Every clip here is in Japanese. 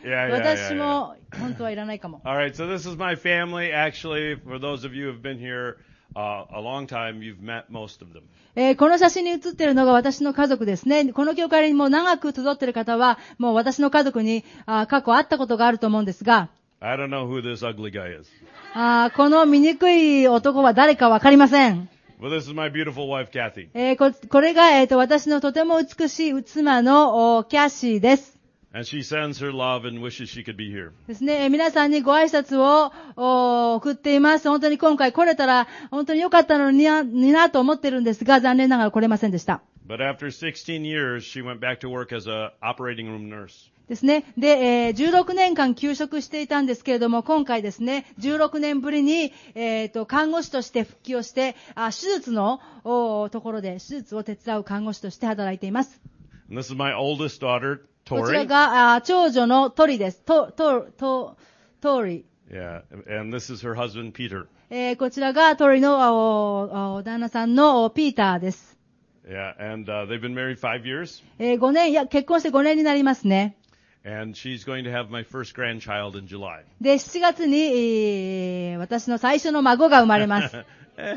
Yeah, yeah, 私 yeah, も本当はいらないかも。 All right, so this is my family. Actually, for those of you who have been here a long time, you've met most of them. この写真に写っているのが私の家族ですね。この教会にもう長く集っている方は、もう私の家族に過去会ったことがあると思うんですが、 I don't know who this ugly guy is. この醜い男は誰かわかりません。 Well, this is my beautiful wife, Kathy. これが、私のとても美しい妻のキャシーです。 And she sends her love and wishes she could be here. ですね、皆さんにご挨拶を送っています。本当に今回来れたら本当に良かったのになと思ってるんですが、残念ながら来れませんでした。 But after 16 years, she went back to work as an operating room nurse. ですね。で、16年間休職していたんですけれども、今回ですね、16年ぶりに、看護師として復帰をして、手術のところで、手術を手伝う看護師として働いています。 And this is my oldest daughter, こちら Tori. が、長女のトリです。トリ。 Yeah, and this is her husband, Peter. こちらがトリの旦那さんのピーターです。 Yeah, and they've been married 5 years. 5年、結婚して5年になりますね。 And she's going to have my first grandchild in July. で、7月に、私の最初の孫が生まれます。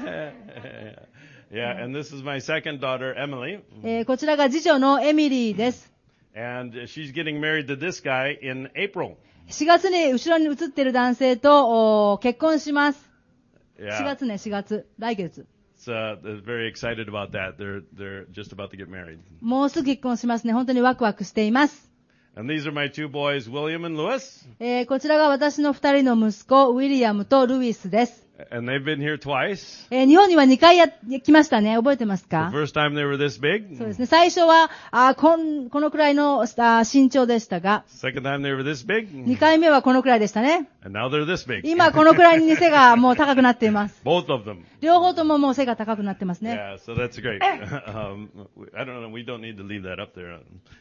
Yeah, and this is my second daughter, Emily. こちらが次女のエミリーです。 And she's getting married to this guy in April. 4月に後ろに写っている男性と結婚します。4 Yeah, 月ね、4月。来月。 they're very excited about that. They're just about to get married. もうすぐ結婚しますね。本当にワクワクしています。 And these are my two boys, William and Louis. こちらが私の2人の息子、ウィリアムとルイスです。 And they've been here twice. 日本には2回来ましたね。覚えてますか？ The first time they were this big. そうですね。最初は、このくらいの身長でしたが、 Second time they were this big. 2回目はこのくらいでしたね。 And now they're this big. 今このくらいに背がもう高くなっています。 Both of them. 両方とももう背が高くなってますね。 Yeah, so that's great. I don't know. We don't need to leave that up there.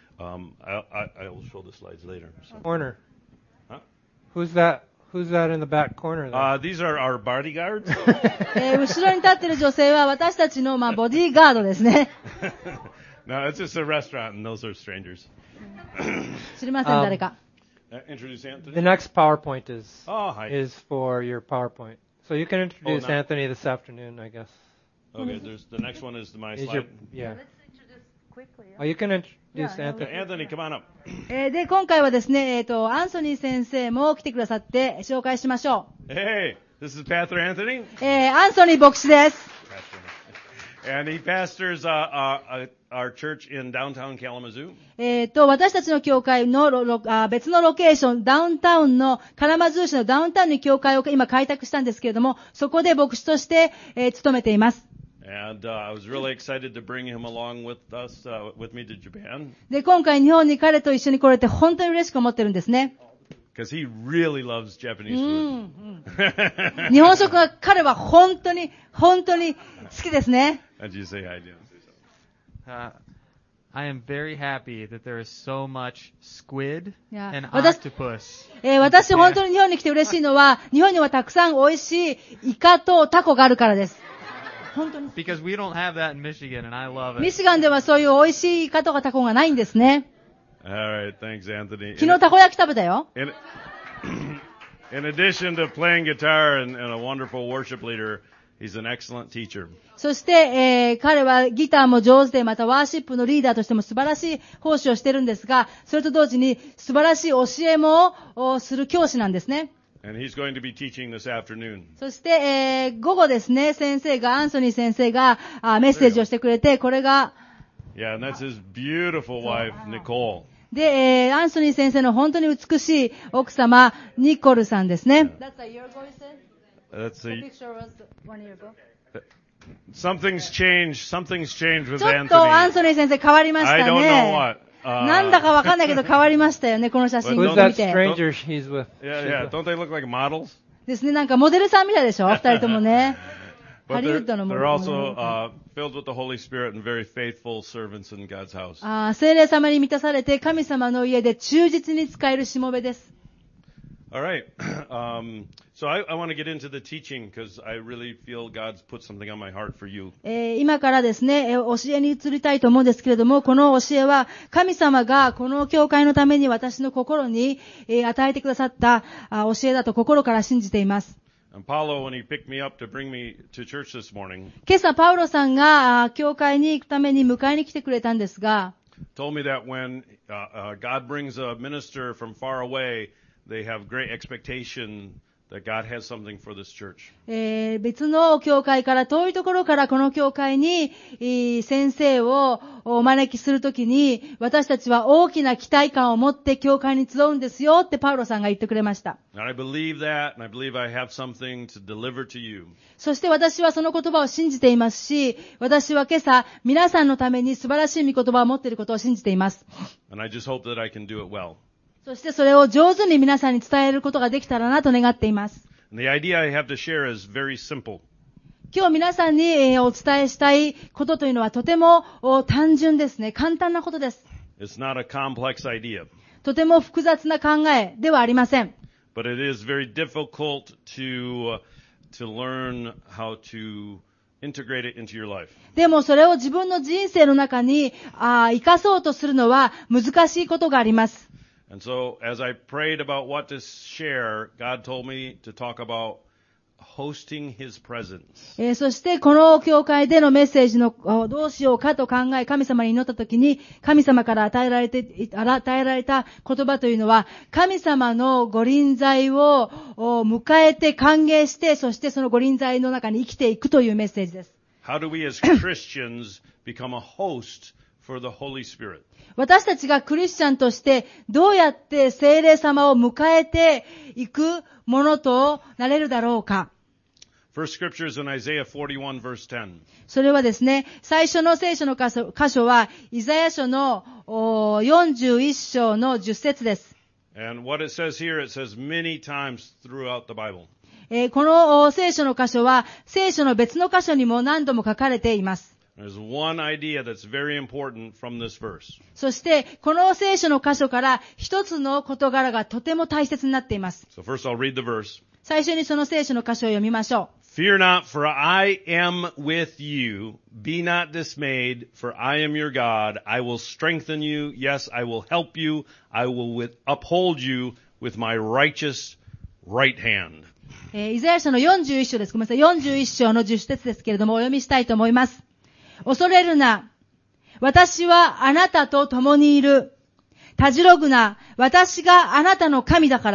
I will show the slides later. So. Corner. Huh? Who's that in the back corner there? These are our bodyguards. 後ろに立っている女性は私たちのボディーガードですね。 No, it's just a restaurant, and those are strangers. 知りません、誰か。 Introduce Anthony. The next PowerPoint Oh, hi. is for your PowerPoint. So you can introduce no. Anthony this afternoon, I guess. Okay, the next one is my Is slide. yeah. Let's introduce quickly. Oh, you can introduce Yeah, Anthony. Anthony, come on up. で、今回はですね、アンソニー先生も来てくださって紹介しましょ Hey, this is Pastor Anthony. う。アンソニー牧師です。 And he pastors our church in downtown Kalamazoo. 私たちの教会の別のロケーション、ダウンタウンの、カラマズー市のダウンタウンに教会を今開拓したんですけれども、そこで牧師として、勤めています。 And I was really excited to bring him along with us, with me to Japan. で、今回日本に彼と一緒に来れて本当に嬉しく思ってるんですね。 Because he really loves Japanese food. 日本食は彼は本当に好きですね。 How'd you say hi, Dan? I am very happy that there is so much squid Yeah. and Well, octopus. 私本当に日本に来て嬉しいのは、日本にはたくさん美味しいイカとタコがあるからです。本当に。 Because we don't have that in Michigan, and I love ミ it. シガンではそういう美味しいイカとかタコがないんですね。 All right, thanks, Anthony. 昨日たこ焼き食べたよ。 In addition to playing guitar and a wonderful worship leader, he's an excellent teacher. そして、彼はギターも上手で、またワーシップのリーダーとしても素晴らしい奉仕をしてるんですが、それと同時に素晴らしい教えもする教師なんですね。 And he's going to be teaching this afternoon. そして、午後ですね、アンソニー先生がメッセージをしてくれて、これが、 Yeah, and that's his beautiful wife, Nicole. で、アンソニー先生の本当に美しい奥様、ニコルさんですね。That's a year ago, you said? That's The a, picture was 1 year ago. something's changed. Something's changed with ちょっとアン Anthony. ソニー先生変わりました I don't know ね。 what. なんだかわかんないけど変わりましたよね、この写真 Who's Who's 見 that て。 stranger he's with? Yeah. Don't they look like models? ですね、なんかモデルさんみたいでしょ、二人ともね。ハ But リウッドのモデ they're ル also filled with the Holy Spirit and very faithful servants in God's house. 聖霊様に満たされて神様の家で忠実に使えるしもべです。 All right. So I want to get into the teaching because I really feel God's put something on my heart for you. 今からですね、教えに移りたいと思うんですけれども、この教えは神様がこの教会のために私の心に与えてくださった教えだと心から信じています。 And Paulo, when he picked me up to bring me to church this morning, 今朝パウロさんが教会に行くために迎えに来てくれたんですが、 told me that when God brings a minister from far away, they have great expectation that God has something for this church. 別の教会から遠いところからこの教会に先生をお招きするときに私たちは大きな期待感を持って教会に集うんですよってパウロさんが言ってくれました。 And I believe that, and I believe I have something to deliver to you. そして私はその言葉を信じていますし、私は今朝皆さんのために素晴らしい御言葉を持っていることを信じています。 And I just hope that I can do it well. そしてそれを上手に皆さんに伝えることができたらなと願っています。 And the idea I have to share is very simple. 今日皆さんにお伝えしたいことというのはとても単純ですね。簡単なことです。 It's not a complex idea, とても複雑な考えではありません。 but it is very difficult to learn how to integrate it into your life. でもそれを自分の人生の中に生かそうとするのは難しいことがあります。 And so, as I prayed about what to share, God told me to talk about hosting His presence. そしてこの教会でのメッセージのどうしようかと考え神様に祈ったときに神様から与えられた言葉というのは神様のご臨在を迎えて歓迎してそしてそのご臨在の中に生きていくというメッセージです。 How do we as Christians become a host for the Holy Spirit? 私たちがクリスチャンとしてどうやって聖霊様を迎えていくものとなれるだろうか。 First scripture is in Isaiah 41 verse 10. それはですね、最初の聖書の箇所はイザヤ書の41章の10節です。 And what it says here, it says many times throughout the Bible. この聖書の箇所は聖書の別の箇所にも何度も書かれています。 There's one idea that's very important from this verse. そして、この聖書の箇所から一つの事柄がとても大切になっています。 So first I'll read the verse. 最初にその聖書の箇所を読みましょう。 Fear not, for I am with you. Be not dismayed, for I am your God. I will strengthen you. Yes, I will help you. I will uphold you with my righteous right hand. イザヤ書の41章です。ごめんなさい。41章の10節ですけれども、お読みしたいと思います。恐れるな。私はあなたと共にいる。たじろぐな。私があなたの神だから。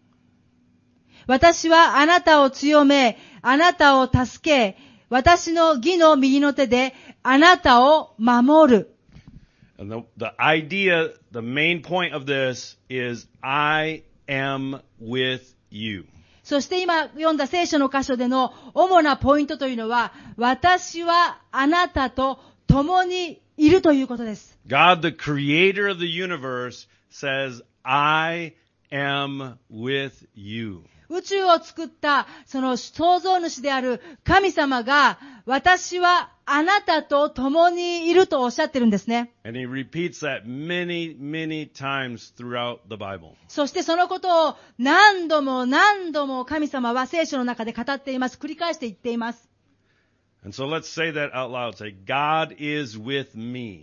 私はあなたを強め、あなたを助け、私の義の右の手であなたを守る。 And the idea, the main point of this is, I am with you. そして今読んだ聖書の箇所での主なポイントというのは、私はあなたと共にいるということです。 God, the creator of the universe, says, I am with you. 宇宙を作ったその創造主である神様が、私はあなたと共にいるとおっしゃってるんですね。 And he repeats that many, many times throughout the Bible. そしてそのことを何度も何度も神様は聖書の中で語っています。繰り返して言っています。 And so let's say that out loud. Say, God is with me.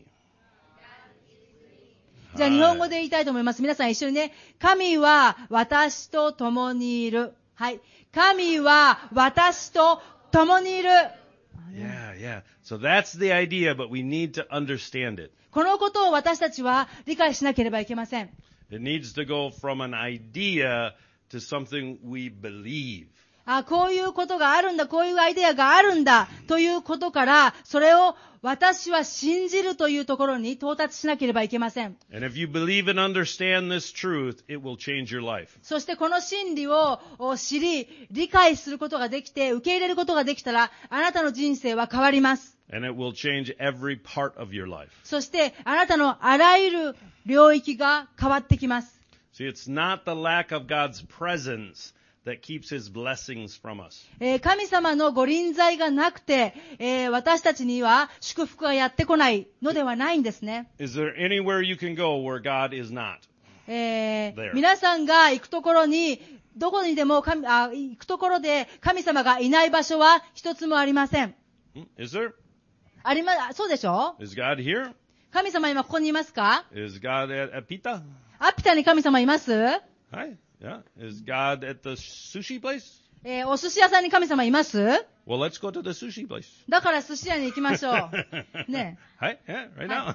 じゃあ日本語で言いたいと思います。皆さん一緒にね。神は私と共にいる。はい。神は私と共にいる。 Yeah. So that's the idea, but we need to understand it. このことを私たちは理解しなければいけません。 It needs to go from an idea to something we believe. こういうことがあるんだ、こういうアイデアがあるんだ、ということから、それを私は信じるというところに到達しなければいけません。 And if you believe and understand this truth, it will change your life. そしてこの真理を知り、理解することができて、受け入れることができたら、あなたの人生は変わります。 And it will change every part of your life. そして、あなたのあらゆる領域が変わってきます。 See, it's not the lack of God's presence that keeps His blessings from us. 神様のご臨在がなくて、私たちには祝福がやってこないのではないんですね。 Is there anywhere you can go where God is not? There. 皆さんが行くところに、どこにでも行くところで神様がいない場所は一つもありません。 Is there? そうでしょ？ Is God here? 神様今ここにいますか？ Is God at Pita? アピタに神様います？ Hi. Yeah. Is God at the sushi place? お寿司屋さんに神様います？ Well, let's go to the sushi place. だから寿司屋に行きましょう。ね。 Hi. Yeah. Right now.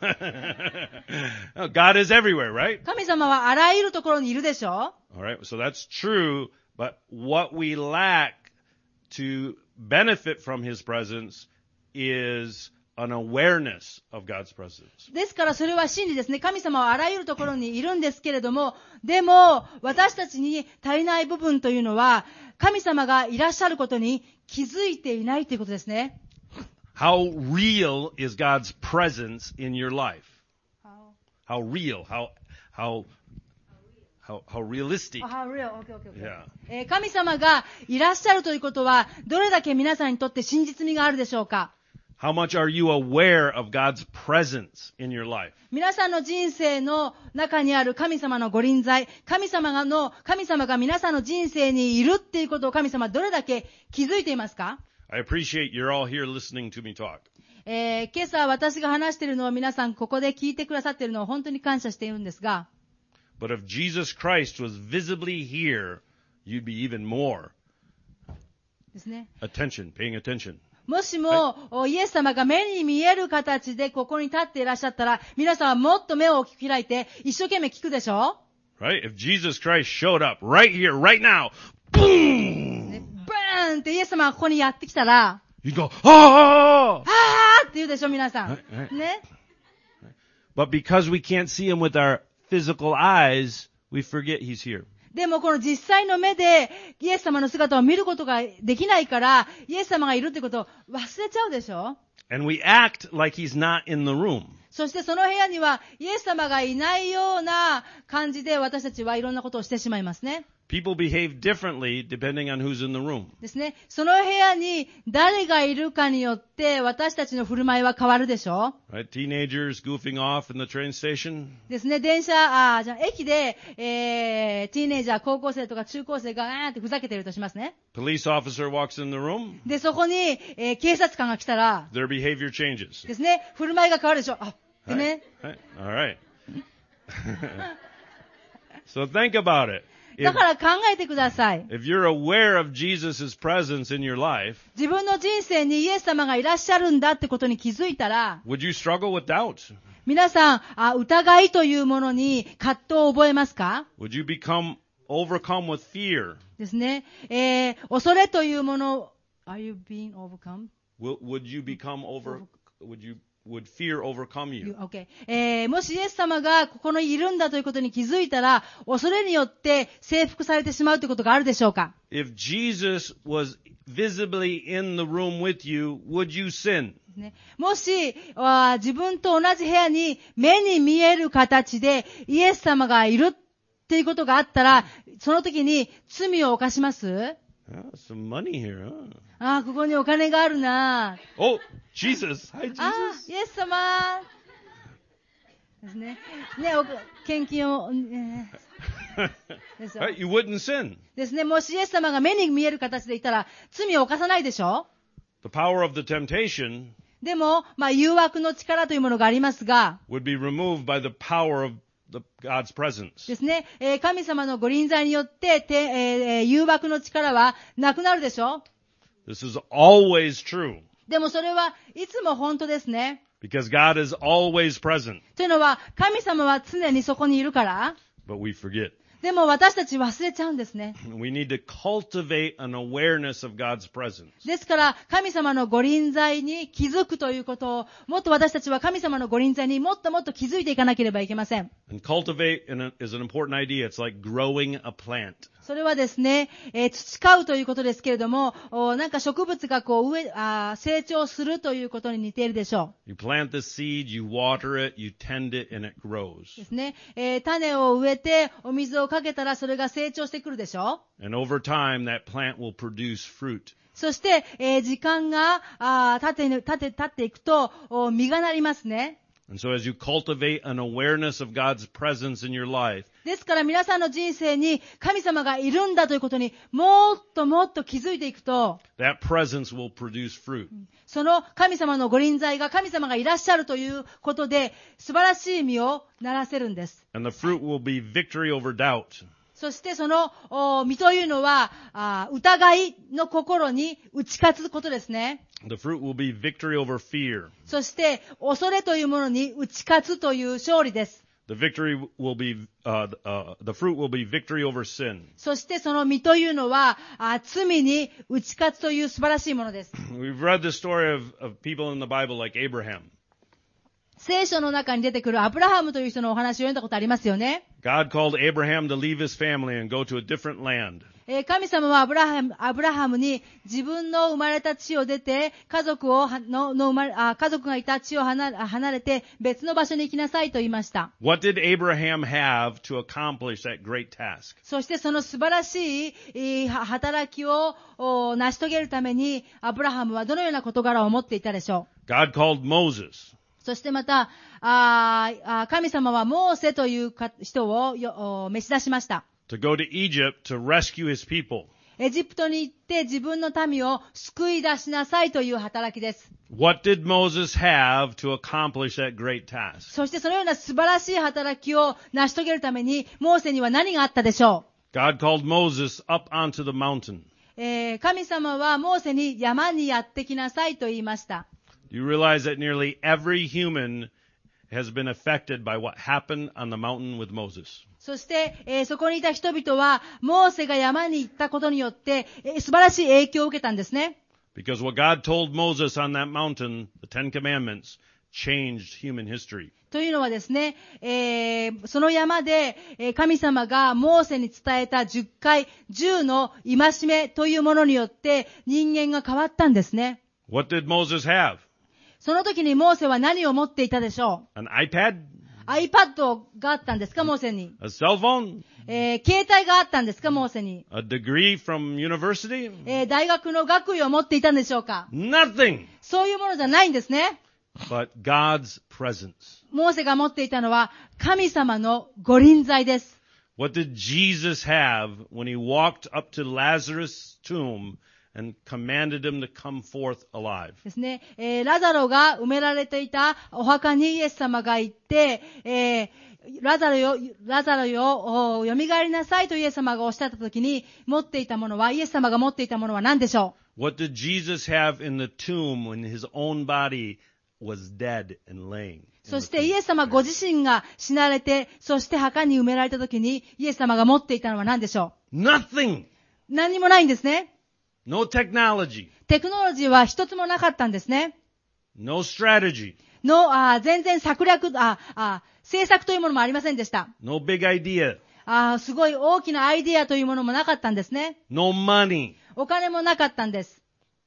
No, God is everywhere, right? 神様はあらゆるところにいるでしょ？ All right. So that's true. But what we lack to benefit from His presence is an awareness of God's presence. ですからそれは真理ですね。神様はあらゆるところにいるんですけれども、でも私たちに足りない部分というのは、神様がいらっしゃることに気づいていないということですね。 How real is God's presence in your life? How real? How realistic? Yeah. 神様がいらっしゃるということは、どれだけ皆さんにとって真実味があるでしょうか？ How much are you aware of God's presence in your life? 皆さんの人生の中にある神様のご臨在、神様が皆さんの人生にいるっていうことを神様はどれだけ気づいていますか？ I appreciate you're all here listening to me talk. 今朝私が話しているのを皆さんここで聞いてくださっているのを本当に感謝しているんですが、 But if Jesus Christ was visibly here, you'd be even more ですね。 paying attention. もしも、イエス様が目に見える形でここに立っていらっしゃったら、皆さんはもっと目を開いて一生懸命聞くでしょ？ Right? If Jesus Christ showed up right here, right now, boom! ね、ブーンってイエス様がここにやってきたら、 You'd go, は ah! ーって言うでしょ、皆さん。 はいね。 But because we can't see him with our physical eyes, we forget he's here. でもこの実際の目でイエス様の姿を見ることができないから、イエス様がいるってことを忘れちゃうでしょ？ And we act like he's not in the room. そしてその部屋にはイエス様がいないような感じで私たちはいろんなことをしてしまいますね。 People behave differently depending on who's in the room. ですね。その部屋に誰がいるかによって私たちの振る舞いは変わるでしょ？ Right? Teenagers goofing off in the train station. ですね。駅で、ティーネイジャー、高校生とか中高生がってふざけてるとしますね。 Police officer walks in the room. で、そこに、警察官が来たら、 Their behavior changes. ですね。振る舞いが変わるでしょ？でね。 Right? All right. So think about it. だから考えてください。 If you're aware of Jesus' presence in your life, 自分の人生にイエス様がいらっしゃるんだってことに気づいたら、 would you struggle with doubt? 皆さん、疑いというものに葛藤を覚えますか？ Would you become overcome with fear? ですね。恐れというもの、Are you being overcome? Would you become would fear overcome you? Okay. もしイエス様がここにいるんだということに気づいたら、恐れによって征服されてしまうということがあるでしょうか？ If Jesus was visibly in the room with you, would you sin? ね、もし自分と同じ部屋に目に見える形でイエス様がいるっていうことがあったら、その時に罪を犯します？ Some money here, huh? ここにお金があるな。 Oh, Jesus. Hi, Jesus. イエス様ですね。ね、献金を、ですよ Right? You wouldn't sin. ですね。もしイエス様が目に見える形でいたら罪を犯さないでしょ？ The power of the temptation でも、誘惑の力というものがありますが、 would be removed by the power of God's presence. ですね。神様のご臨在によって、誘惑の力はなくなるでしょ？ This is always true でもそれはいつも本当ですね。 because God is always present, というのは、神様は常にそこにいるから、 but we forget. でも私たち忘れちゃうんですね。 We need to cultivate an awareness of God's presence. ですから、神様のご臨在に気づくということを、もっと私たちは神様のご臨在にもっともっと気づいていかなければいけません。 And cultivate is an important idea. It's like growing a plant. それはですね、培うということですけれども、なんか植物が成長するということに似ているでしょう。 You plant the seed, you water it, you tend it, and it grows. ですね。種を植えて、お水をかけたらそれが成長してくるでしょう。 And over time, that plant will produce fruit. そして、時間が経っていくと、実がなりますね。 And so as you cultivate an awareness of God's presence in your life, ですから皆さんの人生に神様がいるんだということにもっともっと気づいていくと、 that presence will produce fruit. その神様のご臨在が神様がいらっしゃるということで素晴らしい実をならせるんです。 And the fruit will be victory over doubt. そしてその実というのは疑いの心に打ち勝つことですね。 The fruit will be victory over fear. そして恐れというものに打ち勝つという勝利です。 The victory will be, the fruit will be victory over sin. そしてその実というのは罪に打ち勝つという素晴らしいものです。 We've read the story of people in the Bible like Abraham. 聖書の中に出てくるアブラハムという人のお話を読んだことありますよね。 God called Abraham to leave his family and go to a different land. 神様はアブラハムに自分の生まれた地を出て家族がいた地を離れて別の場所に行きなさいと言いました。 What did Abraham have to accomplish that great task? そしてその素晴らしい働きを成し遂げるためにアブラハムはどのような事柄を持っていたでしょう。 God called Moses. そしてまた神様はモーセという人を召し出しました。 To go to Egypt to rescue his people. エジプトに行って自分の民を救い出しなさいという働きです。 What did Moses have to accomplish that great task? そしてそのような素晴らしい働きを成し遂げるためにモーセには何があったでしょう？ God called Moses up onto the mountain. 神様はモーセに山にやってきなさいと言いました。 You realize that nearly every human has been affected by what happened on the mountain with Moses. そして、そこにいた人々はモーセが山に行ったことによって、素晴らしい影響を受けたんですね。 Because what God told Moses on that mountain, the Ten Commandments, changed human history. というのはですね、その山で神様がモーセに伝えた10回10の戒めというものによって人間が変わったんですね。 What did Moses have? その時にモーセは何を持っていたでしょう？ An iPad? iPad があったんですか、モーセに。 A cell phone? 携帯があったんですか、モーセに。 A degree from university? 大学の学位を持っていたんでしょうか？ Nothing! そういうものじゃないんですね。 But God's presence. モーセが持っていたのは神様のご臨在です。 What did Jesus have when he walked up to Lazarus' tomb and commanded him to come forth alive? ですね、ラザロが埋められていたお墓にイエス様が行って、ラザロよ、蘇りなさいとイエス様がおっしゃったときに持っていたものは、イエス様が持っていたものは何でしょう？ What did Jesus have in the tomb when his own body was dead and laying? そしてイエス様ご自身が死なれて、そして墓に埋められたときにイエス様が持っていたのは何でしょう？ Nothing! 何もないんですね。 No technology. テクノロジーは一つもなかったんですね。 No strategy. 全然政策というものもありませんでした。 No big idea. すごい大きなアイディアというものもなかったんですね。 No money. お金もなかったんです。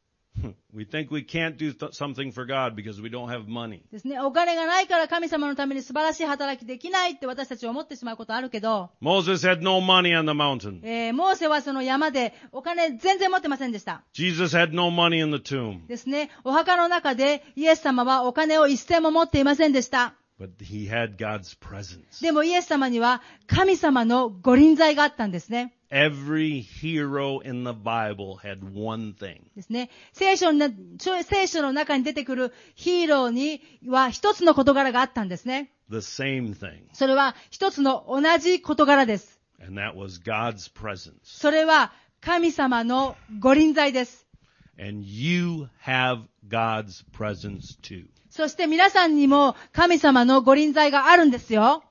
We think we can't do something for God because we don't have money. ですね。お金がないから神様のために素晴らしい働きできないって私たちは思ってしまうことあるけど、 Moses had no money on the mountain. モーセはその山でお金全然持ってませんでした。 Jesus had no money in the tomb. ですね。お墓の中でイエス様はお金を一銭も持っていませんでした。 But he had God's presence. でもイエス様には神様のご臨在があったんですね。 Every hero in the Bible had one thing. ですね。聖書の中に出てくるヒーローには一つの事柄があったんですね。 The same thing. それは一つの同じ事柄です。 And that was God's presence. それは神様のご臨在です。 And you have God's presence too. そして皆さんにも神様のご臨在があるんですよ。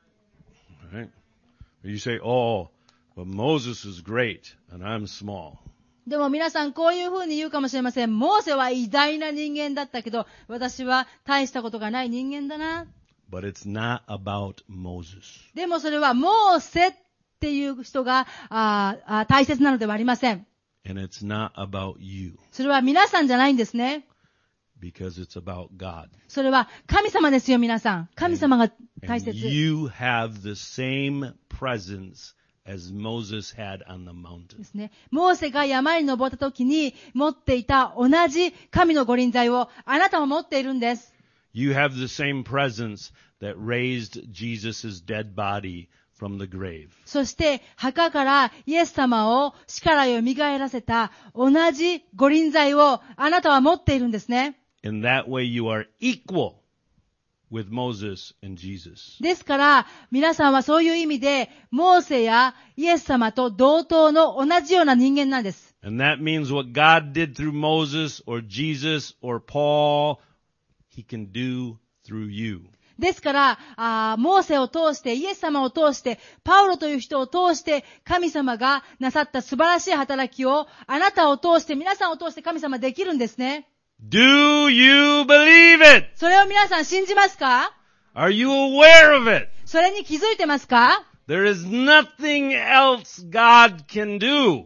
Right? You say, oh, but Moses is great and I'm small. でも皆さんこういうふうに言うかもしれません。モーセは偉大な人間だったけど、私は大したことがない人間だな。 But it's not about Moses. でもそれはモーセっていう人が大切なのではありません。 And it's not about you. それは皆さんじゃないんですね。 Because it's about God. それは神様ですよ、皆さん。神様が大 And 切。 you have the same presence as Moses had on the で mountain. すね。モーセが山に登った時に持っていた同じ神のご臨在をあなたも持っているんです。 You have the same presence that raised Jesus' dead body from the grave. そして墓からイエス様を死から蘇らせた同じ御臨在をあなたは持っているんですね。 In that way you are equal with Moses and Jesus. ですから皆さんはそういう意味でモーセやイエス様と同等の同じような人間なんです。 And that means what God did through Moses or Jesus or Paul, He can do through you. ですから、モーセを通して、イエス様を通して、パウロという人を通して、神様がなさった素晴らしい働きを、あなたを通して、皆さんを通して神様できるんですね。 Do you believe it? それを皆さん信じますか？ Are you aware of it? それに気づいてますか？ There is nothing else God can do.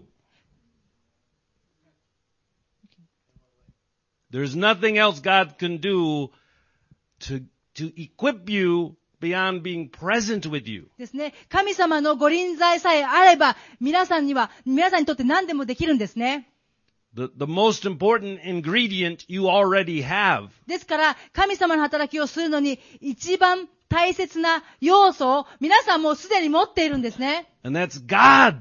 There's nothing else God can do to equip you beyond being present with you. ですね。神様のご臨在さえあれば、皆さんにとって何でもできるんですね。 The most important ingredient you already have. ですから、神様の働きをするのに、一番大切な要素を皆さんもうすでに持っているんですね。 And that's God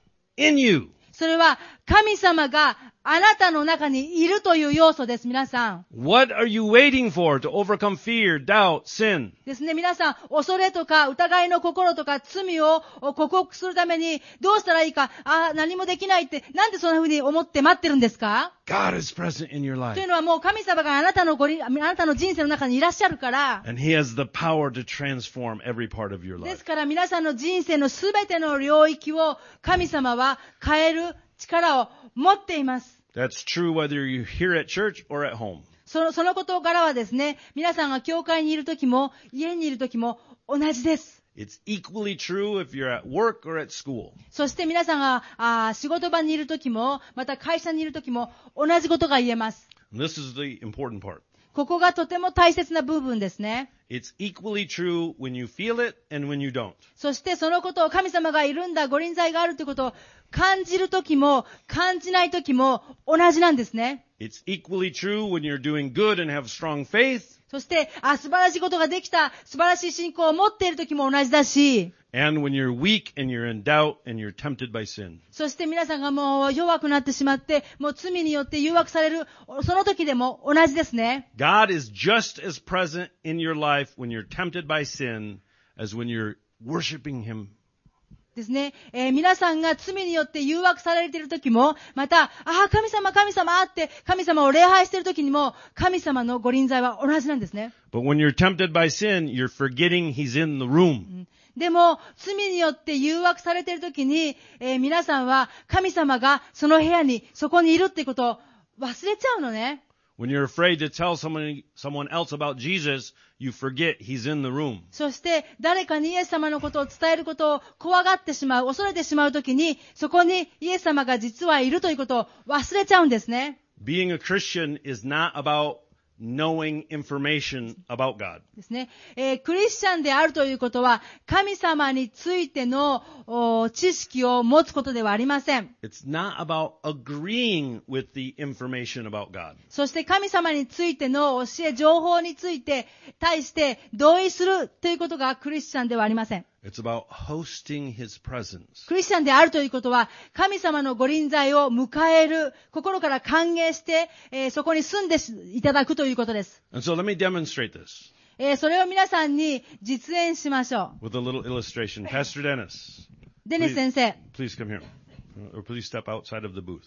in you. それは神様があなたの中にいるという要素です、皆さん。 What are you waiting for to overcome fear, doubt, sin? ですね、皆さん、恐れとか疑いの心とか罪を克服するためにどうしたらいいか、何もできないって、なんでそんな風に思って待ってるんですか？ God is present in your と life. いうのはもう神様があなたの人生の中にいらっしゃるから、 And He has the power to transform every part of your で life. すから皆さんの人生のすべての領域を神様は変える力を持っています。 That's true whether you're here at church or at home. その事柄はですね、皆さんが教会にいるときも、家にいるときも同じです。 It's equally true if you're at work or at school. そして皆さんが仕事場にいるときも、また会社にいるときも同じことが言えます。 And this is the important part. ここがとても大切な部分ですね。 It's equally true when you feel it and when you don't. そしてそのことを神様がいるんだ、ご臨在があるということを感じるときも感じないときも同じなんですね。 It's equally true when you're doing good and have strong faith. そして、素晴らしいことができた、素晴らしい信仰を持っているときも同じだし、 And when you're weak and you're in doubt and you're tempted by sin. そして皆さんがもう弱くなってしまって、もう罪によって誘惑される、その時でも同じですね。 God is just as present in your life when you're tempted by sin as when you're worshiping Him. ですね。皆さんが罪によって誘惑されている時も、また、神様って神様を礼拝している時にも、神様のご臨在は同じなんですね。 But when you're tempted by sin, you're forgetting He's in the room. でも、罪によって誘惑されている時に、皆さんは神様がその部屋に、そこにいるっていうことを忘れちゃうのね。 When you're afraid to tell someone else about Jesus, you forget He's in the room. そして、誰かにイエス様のことを伝えることを怖がってしまう、恐れてしまうときに、そこにイエス様が実はいるということを忘れちゃうんですね。 Being a Christian is not about knowing information about God. ですね。クリスチャンであるということは、神様についての知識を持つことではありません。 It's not about agreeing with the information about God. そして神様についての教え、情報について、対して同意するということがクリスチャンではありません。 It's about hosting His presence. クリスチャンであるということは、神様のご臨在を迎える、心から歓迎して、そこに住んでいただくということです。 And so let me demonstrate this それを皆さんに実演しましょ with a little illustration. Pastor Dennis, う。デニス先生。 please come here. Or please step outside of the booth.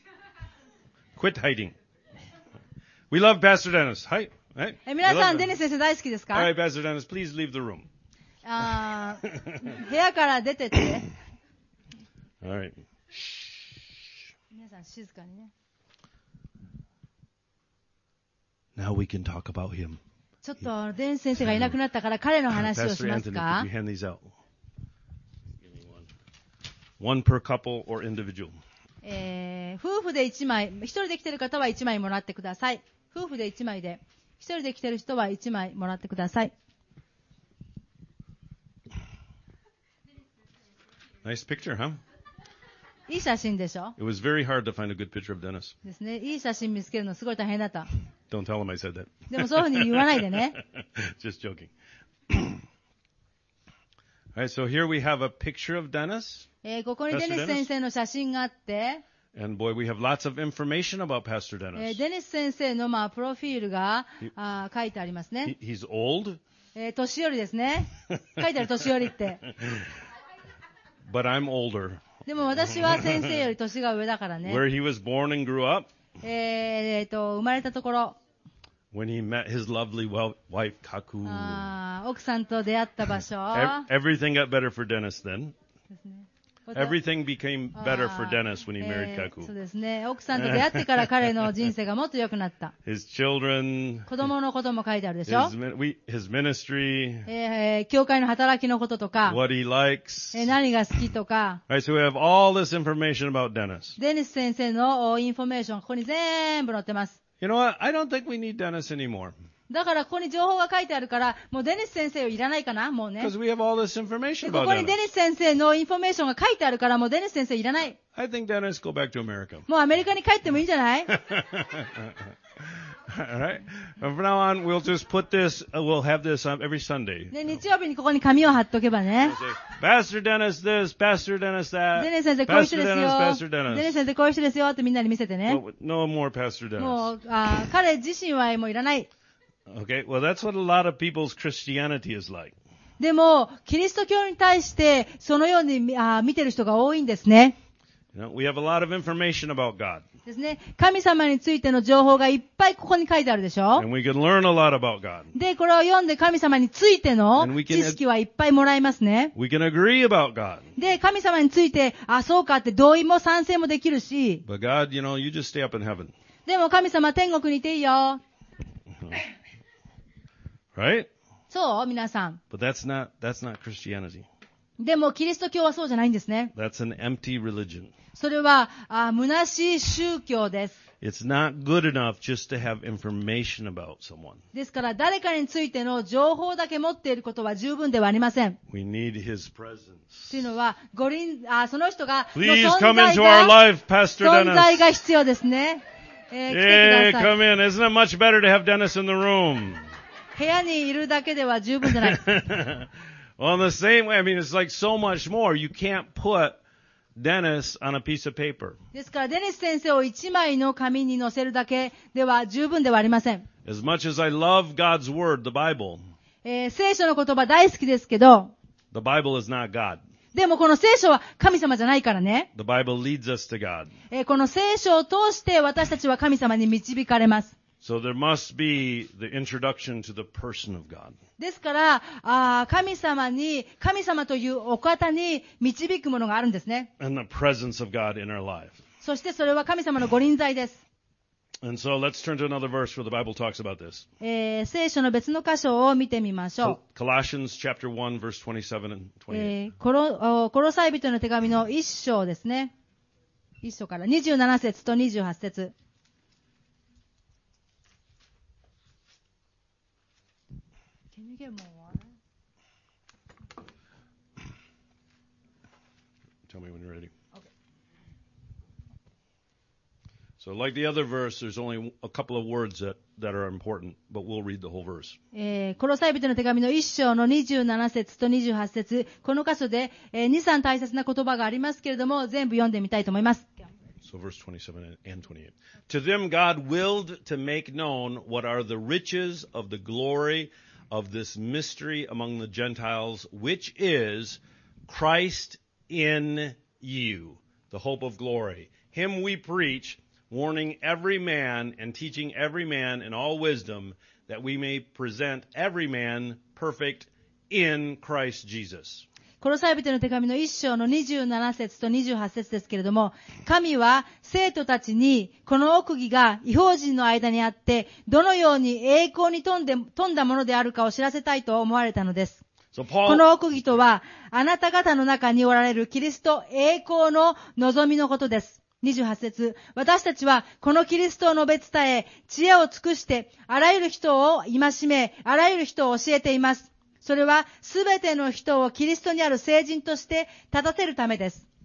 Quit hiding. We love Pastor Dennis. Hi. Hi. 皆 We さ love ん、デ him. ニス先生大好きですか？ All right, Pastor Dennis, please leave the room. 部屋から出てって。 All right. 皆さん静かにね。 Now we can talk about him. ちょっと、デニス先生がいなくなったから彼の話をし Pastor ます Anthony, か could you hand these out? Give me one per couple or individual. 夫婦で1枚、一人で来てる方は1枚もらってください。夫婦で1枚で、一人で来てる人は1枚もらってください。 Nice picture, huh? いい写真でしょ？ It was very hard to find a good picture of Dennis. ですね。いい写真見つけるのすごい大変だった。 Don't tell him I said that. でもそういうふうに言わないでね。 Just joking. All right, so here we have a picture of Dennis. ここにデニス先生の写真があって、 And boy, we have lots of information about Pastor デ Dennis. ニス先生のプロフィールが書いてありますね。 He's old, 年寄りですね。書いてある年寄りって。 but I'm older. でも私は先生より年が上だからね。 Where he was born and grew up, 生まれたところ、 when he met his lovely wife, Kaku. 奥さんと出会った場所 Everything got better for Dennis then. ですね。 Everything became better for Dennis when he married そう Kaku. ですね。奥さんと出会ってから彼の人生がもっと良くなった。 His children, 子供のことも書いてあるでしょ。 his ministry, 教会の働きのこととか、 what he likes. 何が好きとか、 All right, so we have all this information about Dennis. デニス先生のインフォメーション、ここに全部載ってます。 You know what? I don't think we need Dennis anymore だからここに情報が書いてあるから、もうデニス先生はいらないかなもうね。 because we have all this information こ about こにデ Dennis. ニス先生のインフォメーションが書いてあるから、もうデニス先生いらない。 I think Dennis go back to America. もうアメリカに帰ってもいいんじゃない？ All right. From now on, we'll just put this. We'll have this every Sunday. で、日曜日にここに紙を貼っとけばね。 Pastor Dennis this, Pastor Dennis デ that. ニス先生こういう人 Pastor ですよ。 Dennis, Pastor デニス Dennis. 先生こういう人ですよってみんなに見せてね。 Well, no more Pastor Dennis. もう、彼自身はもういらない。 Okay. Well, that's what a lot of people's Christianity is like. でも、キリスト教に対して、そのように見てる人が多いんですね。 You know, we have a lot of information about God, ですね。神様についての情報がいっぱいここに書いてあるでしょ。 and we can learn a lot about God. で、これを読んで神様についての And we can- 知識はいっぱいもらいますね。 We can agree about God, で、神様について、そうかって同意も賛成もできるし、 but God, you know, you just stay up in heaven, でも神様天国にいていいよ。 right? そう皆さん。 But that's not Christianity. でもキリスト教はそうじゃないんですね。 That's an empty religion. それは、虚しい宗教です。 It's not good enough just to have information about someone. ですから、誰かについての情報だけ持っていることは十分ではありません。 We need His presence. というのは、その人が、の Please 存 come 在 into our が、 life, Pastor 存在 Dennis. が必要ですね。来て Yeah, ください。 come in. Isn't it much better to have Dennis in the room? 部屋にいるだけでは十分じゃない。 Well, in the same way, I mean, it's like so much more. You can't put Dennis on a piece of paper. ですから、デニス先生を一枚の紙に載せるだけでは十分ではありません。 As much as I love God's Word, the Bible, 聖書の言葉大好きですけど、 the Bible is not God. でもこの聖書は神様じゃないからね。 The Bible leads us to God. この聖書を通して私たちは神様に導かれます。 So there must be the introduction to the person of God. ですから、神様というお方に導くものがあるんですね。 And the presence of God in our life. そしてそれは神様のご臨在です。 And so let's turn to another verse where the Bible talks about this. 聖書の別の箇所を見てみましょ Colossians chapter 1 verse 27 and う。 28. コロサイ人の手紙の一章ですね。一章から27節と28節。Can you get more water? Tell me when you're ready. Okay. So like the other verse, there's only a couple of words that are important, but we'll read the whole verse. コロサイ人の手紙の一章の27節と28節、この箇所で、2、3大切な言葉がありますけれども、全部読んでみたいと思います。 So verse 27 and 28. To them God willed to make known what are the riches of the glory of this mystery among the Gentiles, which is Christ in you, the hope of glory. Him we preach, warning every man and teaching every man in all wisdom, that we may present every man perfect in Christ Jesus. コロサイ人の手紙の一章の27節と28節ですけれども、神は生徒たちにこの奥義が異邦人の間にあって、どのように栄光に富んだものであるかを知らせたいと思われたのです。 So こ Paul, の奥義とは、あなた方の中におられるキリスト栄光の望みのことです。28節、私たちはこのキリストを述べ伝え、知恵を尽くして、あらゆる人を戒め、あらゆる人を教えています。それはすべての人をキリストにある聖人として立たせるためです。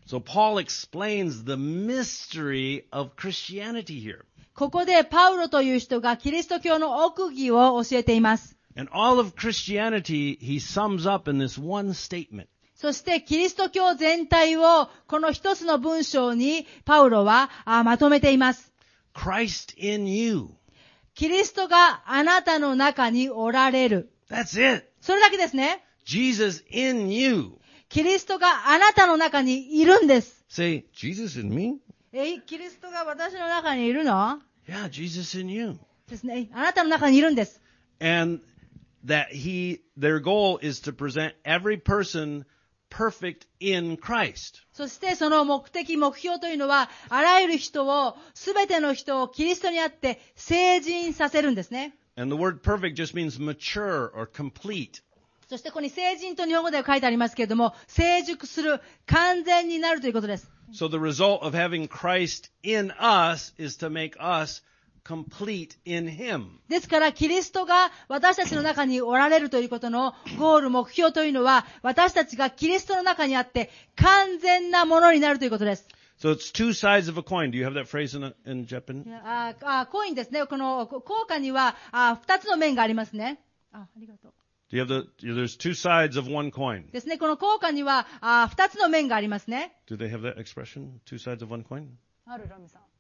So Paul explains the mystery of Christianity here. ここでパウロという人がキリスト教の奥義を教えています。 And all of Christianity, he sums up in this one statement. そしてキリスト教全体をこの一つの文章にパウロはまとめています。 Christ in you. キリストがあなたの中におられる。 That's it. それだけですね。 Jesus in you. キリストがあなたの中にいるんです。 Say, Jesus in me? キリストが私の中にいるの？ Yeah, Jesus in you. ですね。あなたの中にいるんです。 And that their goal is to present every person perfect in Christ. そしてその目標というのは、あらゆる人を、すべての人をキリストにあって成人させるんですね。 And the word perfect just means mature or complete. そしてここに成人と日本語では書いてありますけれども、成熟する、完全になるということです。 So the result of having Christ in us is to make us complete in Him. ですから、キリストが私たちの中におられるということのゴール、目標というのは、私たちがキリストの中にあって完全なものになるということです。 So it's two sides of a coin. Do you have that phrase in Japan? コインですね。この硬貨には二つの面がありますね。ありがとう。 There's two sides of one coin. ですね。この硬貨には二つの面がありますね。 Do they have that expression? Two sides of one coin? ある、ラミさん。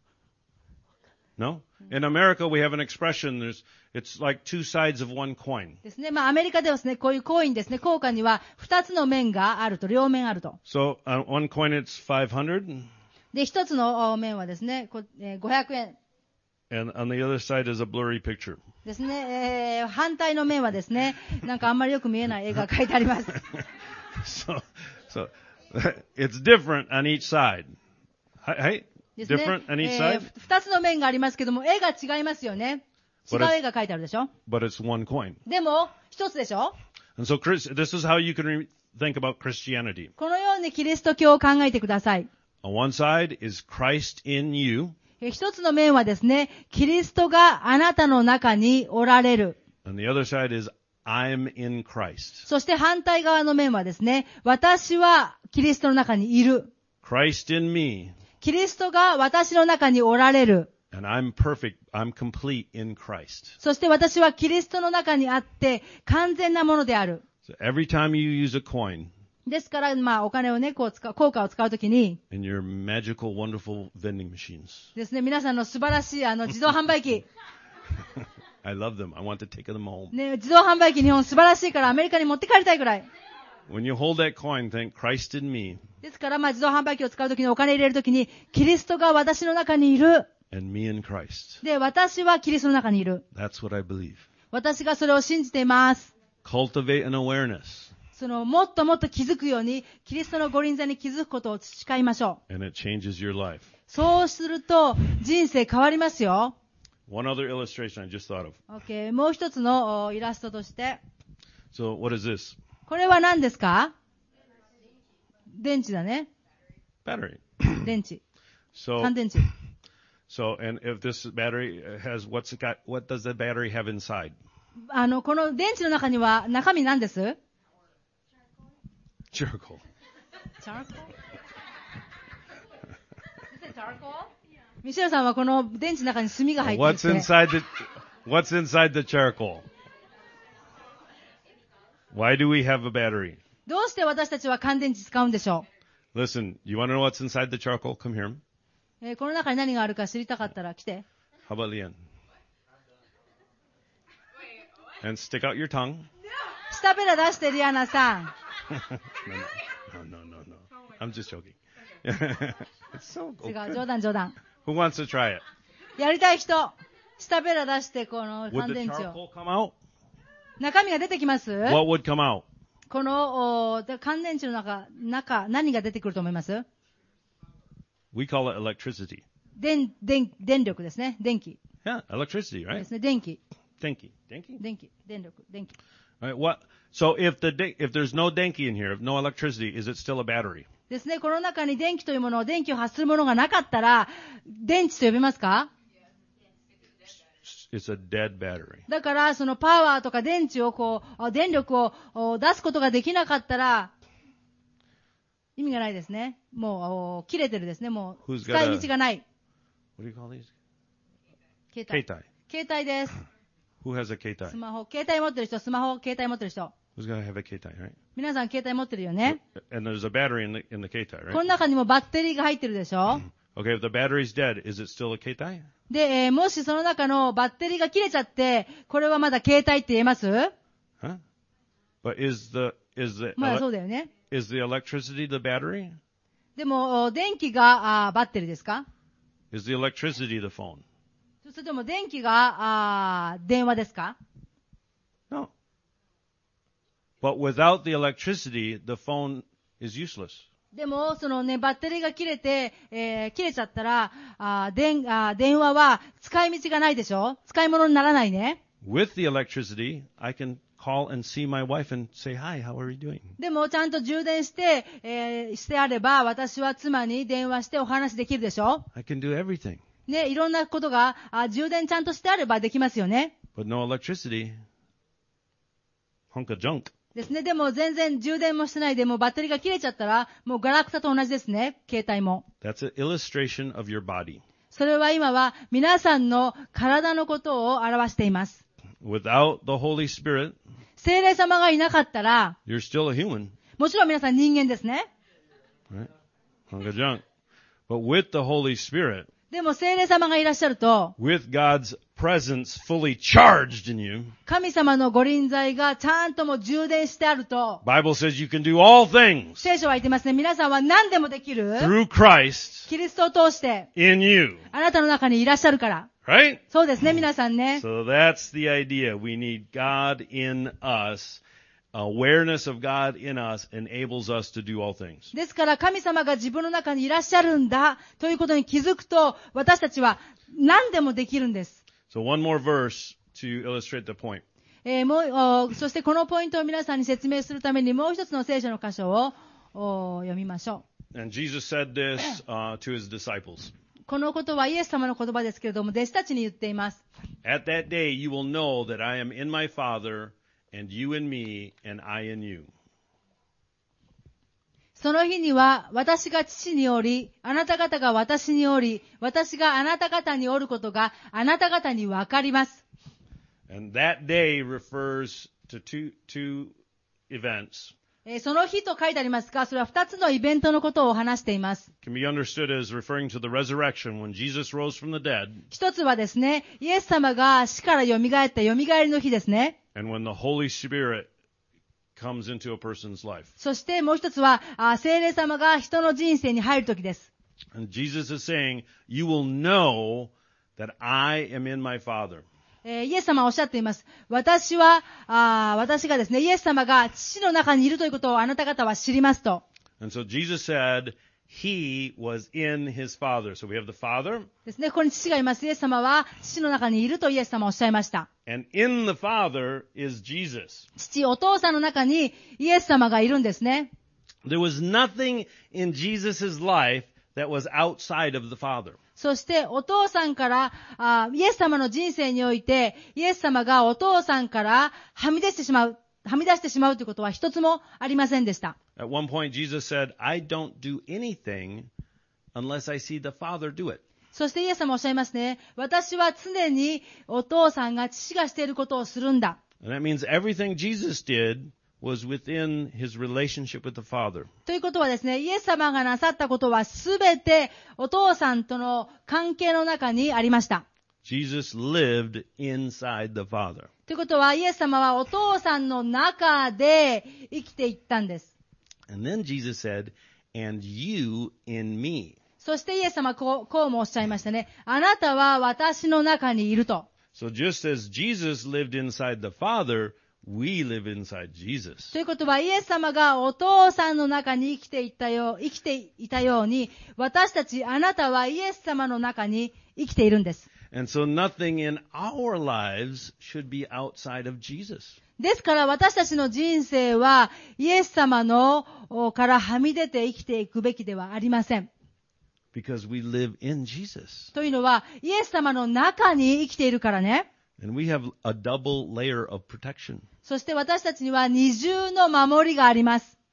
No? In America, we have an expression. It's like two sides of one coin. ですね。アメリカではですね、こういうコインですね。硬貨には二つの面があると、両面あると。 So one coin, it's 500. で、一つの面はですね、500円。 And on the other side is a blurry picture. ですね。反対の面はですね、なんかあんまりよく見えない絵が描いてあります。 So it's different on each side. Hey? ですね。 Different on each side? 二つの面がありますけども、絵が違いますよね。違う絵が描いてあるでしょ？ But it's one coin. でも、一つでしょ？ And so this is how you can think about Christianity. このようにキリスト教を考えてください。 On one side is Christ in you. 一つの面はですね、キリストがあなたの中におられる。 And the other side is I'm in Christ. そして反対側の面はですね、私はキリストの中にいる。 Christ in me. キリストが私の中におられる。 And I'm perfect. I'm complete in Christ. そして私はキリストの中にあって完全なものである。 So every time you use a coin ですから、お金をね、硬貨を使うときに、 in your magical, wonderful vending machines. ですね、皆さんの素晴らしい自動販売機。 I love them. I want to take them home. ね、自動販売機日本素晴らしいからアメリカに持って帰りたいくらい。 When you hold that coin, think Christ in me ですから、自動販売機を使うときにお金入れるときに、キリストが私の中にいる。 and me in Christ. で、私はキリストの中にいる。 That's what I believe. 私がそれを信じています。 Cultivate an awareness. もっともっと気づくように、キリストの御臨在に気づくことを誓いましょう。 And it changes your life. そうすると、人生変わりますよ。 One other illustration I just thought of. OK。もう一つのイラストとして。 So what is this? これは何ですか？電池だね。 Battery. 電池。 So, 乾電池。 and if this battery has, what does the battery have inside? この電池の中には中身何です？ Charcoal. Charcoal? Charcoal? ミシェルさんはこの電池の中に炭が入っていて。 What's inside the charcoal? Why do we have a battery? どうして私たちは乾電池使うんでしょう？ Listen, you want to know what's inside the charcoal? Come here. この中に何があるか知りたかったら来て。 How about Leanne? And stick out your tongue. 下ベラ出してリアナさん。 No. I'm just joking. It's so 違 okay. う、冗談。 Who wants to try it? やりたい人、下ベラ出してこの Would 乾 the 電池を。 charcoal come out? 中身が出てきます？ What would come out? この乾電池の中、何が出てくると思います？ We call it electricity. 電力ですね。電気。 Yeah, electricity, で right? すね。電気。 Denki. 電力。 All right, what? So if there's no denki in here, if no electricity, is it still a battery? ですね。この中に電気というもの、電気を発するものがなかったら、電池と呼びますか？ It's a dead battery. だから、そのパワーとか電池を電力を出すことができなかったら、意味がないですね。 もう切れてるですね。もう Who's got 使い道がない。 What do you call these? 携帯。 Keitai. 携帯です。 Who has a keitai? スマホ。携帯持ってる人、スマホ、携帯持ってる人。 Who's going to have a keitai, right? 皆さん携帯持ってるよね。 And there's a battery in the keitai, この right? 中にもバッテリーが入ってるでしょ。 Okay, if the battery's dead, is it still a keitai? で、もしその中のバッテリーが切れちゃって、これはまだ携帯って言えます？ Huh? But is the まだそうだよね。 is the electricity the battery? でも、電気がバッテリーですか？ Is the electricity the phone? それとも電気が電話ですか？ No. But without the electricity, the phone is useless. でも、そのね、バッテリーが切れて、切れちゃったら、電話は使い道がないでしょ？使い物にならないね。 With the electricity, I can call and see my wife and say, "Hi, how are you doing?" でも、ちゃんと充電して、してあれば、私は妻に電話してお話できるでしょ？ I can do everything. ね、いろんなことが、充電ちゃんとしてあればできますよね。 But no electricity, hunk of junk. ですね。でも全然充電もしてないで、もうバッテリーが切れちゃったら、もうガラクタと同じですね。携帯も。 That's an illustration of your body. それは今は皆さんの体のことを表しています。 Without the Holy Spirit, 聖霊様がいなかったら、 you're still a human, もちろん皆さん人間ですね。 right? Hunk of junk. But with the Holy Spirit, でも聖霊様がいらっしゃると、 with God's presence fully charged in you, 神様のご臨在がちゃんともう充電してあると、 Bible says you can do all things 聖書は言ってますね。皆さんは何でもできる。 through Christ キリストを通して、 in you, あなたの中にいらっしゃるから。 right? そうですね、皆さんね。 So that's the idea. We need God in us. Awareness of God in us enables us to do all things. ですから神様が自分の中にいらっしゃるんだということに気づくと、私たちは何でもできるんです。 So one more verse to illustrate the point. そしてこのポイントを皆さんに説明するためにもう一つの聖書の箇所を読みましょ And Jesus said this to his disciples. う。このことはイエス様の言葉ですけれども、弟子たちに言っています。 At that day you will know that I am in my Father, and you in me, and I in you. その日には私が父におり、あなた方が私におり、私があなた方におることがあなた方にわかります。 And that day refers to two events. その日と書いてありますが、それは2つのイベントのことを話しています。 Can be understood as referring to the resurrection when Jesus rose from the dead, 一つはですね、イエス様が死から蘇った蘇りの日ですね。 and when the Holy Spirit comes into a person's life. そしてもう一つは、聖霊様が人の人生に入るときです。 And Jesus is saying, you will know that I am in my Father. イエス様はおっしゃっています。私がですね、イエス様が父の中にいるということをあなた方は知りますと。 And so Jesus said, he was in his Father. So we have the Father, ですね、ここに父がいます。イエス様は父の中にいるとイエス様はおっしゃいました。 and in the Father is Jesus. 父、お父さんの中にイエス様がいるんですね。 There was nothing in Jesus' life that was outside of the Father. そしてお父さんから、イエス様の人生において、イエス様がお父さんからはみ出してしまうということは一つもありませんでした。 At one point, Jesus said, I don't do anything unless I see the Father do it. そしてイエス様おっしゃいますね。私は常にお父さんが父がしていることをするんだ。 And that means everything Jesus did was within his relationship with the Father. ということはですね、イエス様がなさったことはすべてお父さんとの関係の中にありました。 Jesus lived inside the Father. ということはイエス様はお父さんの中で生きていったんです。 And then Jesus said, and you in me. そしてイエス様はこうもおっしゃいましたね。あなたは私の中にいると。 So just as Jesus lived inside the Father, we live inside Jesus. ということはイエス様がお父さんの中に生きていたように、私たちあなたはイエス様の中に生きているんです。 And so nothing in our lives should be outside of Jesus. ですから私たちの人生はイエス様のからはみ出て生きていくべきではありません。 Because we live in Jesus. というのはイエス様の中に生きているからね。 And we have a double layer of protection. そして私たちには二重の守りがあります。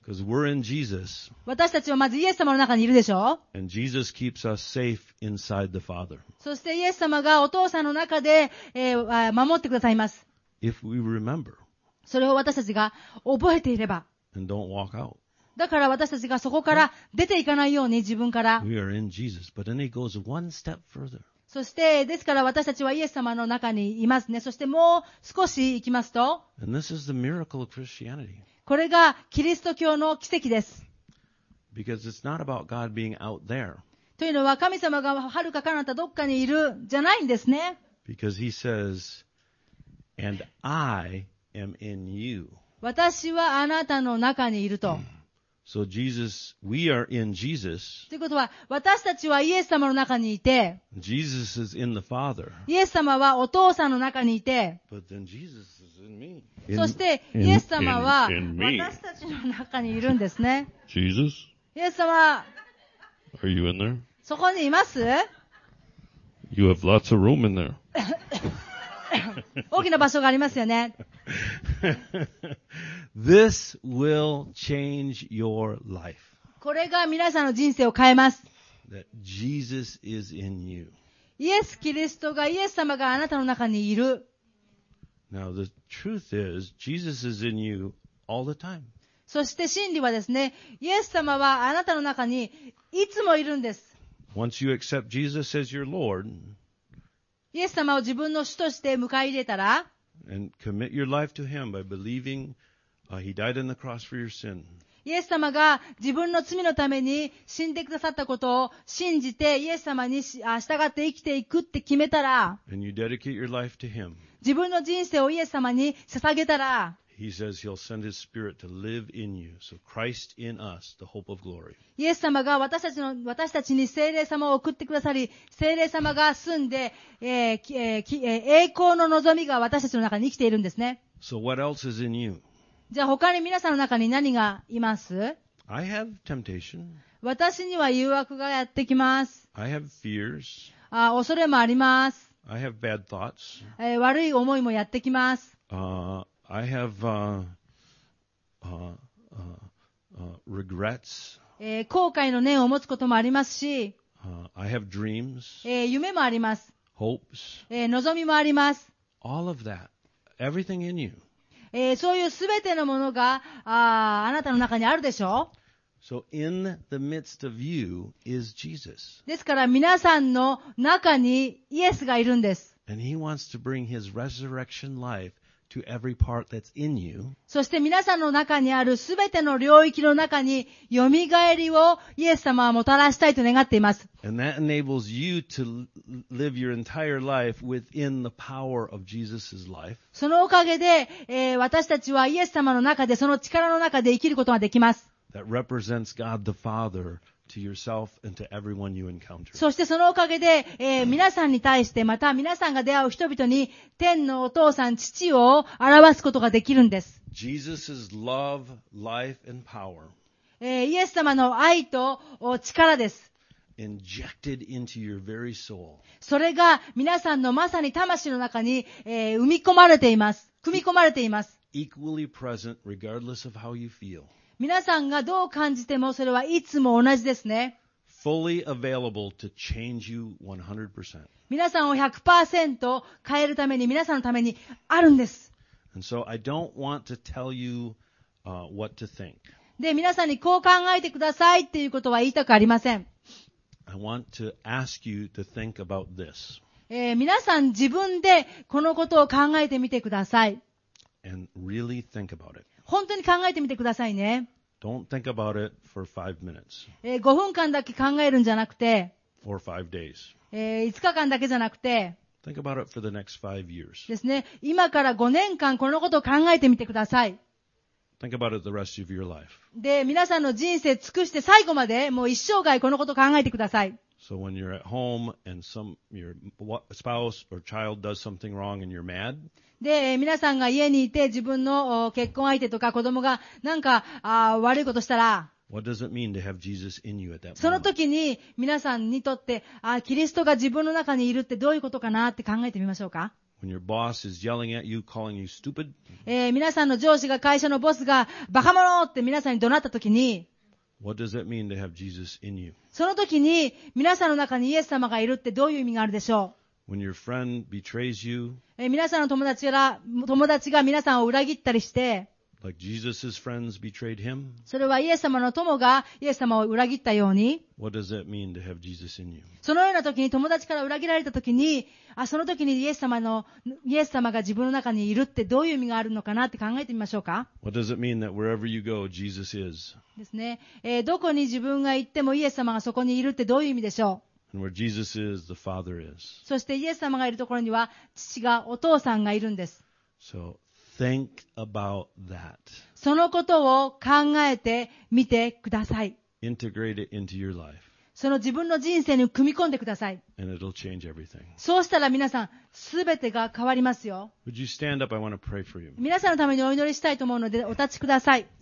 Because we're in Jesus, 私たちはまずイエス様の中にいるでしょ。 and Jesus keeps us safe inside the Father. そしてイエス様がお父さんの中で、守ってくださいます。 If we remember それを私たちが覚えていれば。 and don't walk out. だから私たちがそこから出ていかないように自分から。 We are in Jesus. But then he goes one step further. そして、ですから私たちはイエス様の中にいますね。そしてもう少し行きますと、 And this is the miracle of Christianity. これがキリスト教の奇跡です。 Because it's not about God being out there. というのは神様が遥か彼方どっかにいるじゃないんですね。 Because he says, and I am in you. 私はあなたの中にいると。 So Jesus, we are in Jesus. ということは、私たちはイエス様の中にいて、 Jesus is in the Father. イエス様はお父さんの中にいて、 But then Jesus is in me. そしてイエス様は in me. 私たちの中にいるんですね。 Jesus, イエス様、 are you in there? そこにいます？ You have lots of room in there. 大きな場所がありますよね。 This will change your life. これが皆さんの人生を変えます。 That Jesus is in you. イエス・キリストが、イエス様があなたの中にいる。 Now the truth is, Jesus is in you all the time. そして真理はですね、イエス様はあなたの中にいつもいるんです。 Once you accept Jesus as your Lord イエス様を自分の主として迎え入れたら、 and commit your life to Him by believing He died on the cross for your sin. イエス様が自分の罪のために死んでくださったことを信じてイエス様に従って生きていくって決めたら、 And you dedicate your life to Him. 自分の人生をイエス様に捧げたら、 He says He'll send His Spirit to live in you. So Christ in us, the hope of glory. イエス様が私たちに聖霊様を送ってくださり、聖霊様が住んで、栄光の望みが私たちの中に生きているんですね。 So what else is in you? じゃあ他に皆さんの中に何がいます？ I have temptation. 私には誘惑がやってきます。 I have fears. 恐れもあります。 I have bad thoughts. 悪い思いもやってきます。 I have regrets. 後悔の念を持つこともありますし、 I have dreams, 夢もあります。 hopes, 望みもあります。 all of that. Everything in you. そういうすべてのものがあなたの中にあるでしょう。 So in the midst of you is Jesus. ですから皆さんの中にイエスがいるんです。 And He wants to bring His resurrection life to every part that's in you. そして皆さんの中にあるすべての領域の中に蘇りをイエス様はもたらしたいと願っています。 And that enables you to live your entire life within the power of Jesus' life. そのおかげで、私たちはイエス様の中で、その力の中で生きることができます。 That represents God the Father to yourself and to everyone you encounter. そしてそのおかげで、皆さんに対して、また皆さんが出会う人々に天のお父さん、父を表すことができるんです。 Jesus' love, life, and power イエス様の愛と力です。 injected into your very soul. それが皆さんのまさに魂の中に、生み込まれています。組み込まれています。 Equally present regardless of how you feel. 皆さんがどう感じてもそれはいつも同じですね。 Fully available to change you 100%. 皆さんを 100% 変えるために、皆さんのためにあるんです。 And so I don't want to tell you what to think. で、皆さんにこう考えてくださいっていうことは言いたくありません。 I want to ask you to think about this 皆さん自分でこのことを考えてみてください。 and really think about it. 本当に考えてみてくださいね。 Don't think about it for 5 minutes 5分間だけ考えるんじゃなくて、 or 5 days. 5日間だけじゃなくて、 Think about it for the next 5 years. ですね、今から5年間このことを考えてみてください。 Think about it the rest of your life. で、皆さんの人生尽くして最後までもう一生涯このことを考えてください。 So when you're at home and your spouse or child does something wrong and you're mad, で、皆さんが家にいて自分の結婚相手とか子供がなんか悪いことしたら、 what does it mean to have Jesus in you at that その moment? 時に皆さんにとって、キリストが自分の中にいるってどういうことかなって考えてみましょうか。 When your boss is yelling at you, calling you stupid, 皆さんの上司が会社のボスがバカ者って皆さんに怒鳴った時に、 what does that mean to have Jesus in you? その時に皆さんの中にイエス様がいるってどういう意味があるでしょ When your friend betrays you, う？皆さんの友達が皆さんを裏切ったりして、 like Jesus' friends betrayed him, それはイエス様の友がイエス様を裏切ったように、 what does that mean to have Jesus in you? そのような時に友達から裏切られた時に、その時にイエス様が自分の中にいるってどういう意味があるのかなって考えてみましょうか。 What does it mean that wherever you go, Jesus is? ですね。どこに自分が行ってもイエス様がそこにいるってどういう意味でしょう。 And where Jesus is, the Father is. そしてイエス様がいるところには父が、お父さんがいるんです。 So think about that. そのことを考えてみてください。 Integrate it into your life, その自分の人生に組み込んでください。 and it'll change everything. そうしたら皆さん、すべてが変わりますよ。 Would you stand up? I want to pray for you. 皆さんのためにお祈りしたいと思うので、お立ちください。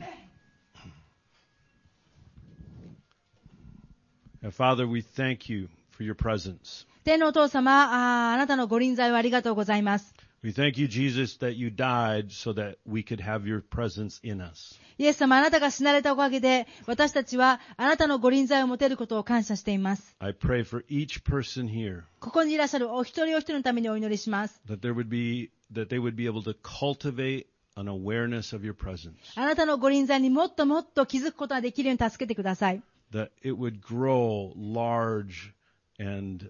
Father, we thank you for your presence. 天のお父様、あなたのご臨在をありがとうございます。 We thank you, Jesus, that you died so that we could have your presence in us. イエス様、あなたが死なれたおかげで、私たちはあなたのご臨在を持てることを感謝しています。 I pray for each person here ここにいらっしゃるお一人お一人のためにお祈りします。 that they would be able to cultivate an awareness of your presence, あなたのご臨在にもっともっと気づくことができるように助けてください。 that it would grow large and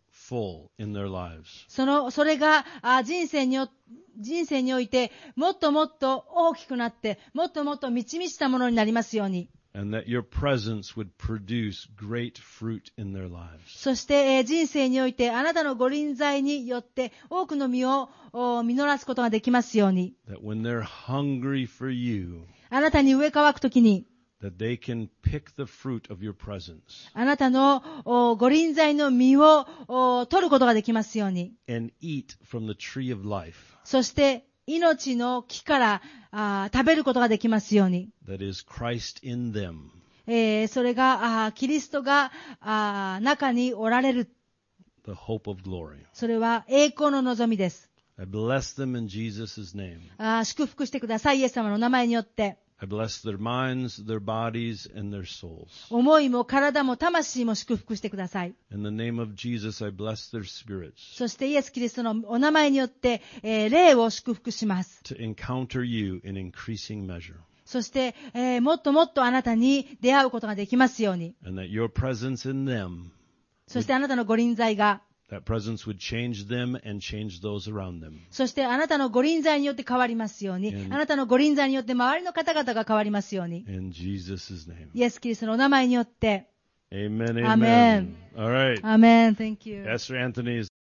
full in their lives. それが人生においてもっともっと大きくなって、もっともっと満ち満ちたものになりますように。 And that your presence would produce great fruit in their lives. そして、人生においてあなたのご臨在によって多くの実を実らすことができますように。 That when they're hungry for you, あなたに植え乾くときに、 that they can pick the fruit of your presence あなたのご臨在の実を取ることができますように。 and eat from the tree of life そして命の木から食べることができますように。 that is Christ in them, それがキリストが中におられる。 the hope of glory. それは栄光の望みです。 I bless them in Jesus' name. 祝福してください、イエス様のお名前によって。 I bless their minds, their bodies, and their souls. 思いも体も魂も祝福してください。 In the name of Jesus, I bless their spirits そしてイエス・キリストのお名前によって、霊を祝福します。 to encounter you in increasing measure. そして、もっともっとあなたに出会うことができますように。 And that your presence in them, そしてあなたのご臨在が、 that presence would change them and change those around them. そしてあなたのご臨在によって変わりますように。あなたのご臨在によって周りの方々が変わりますように。 In Jesus' name. イエス・キリストのお名前によって。 Amen, Amen. amen. All right. Amen. Thank you. Pastor Anthony is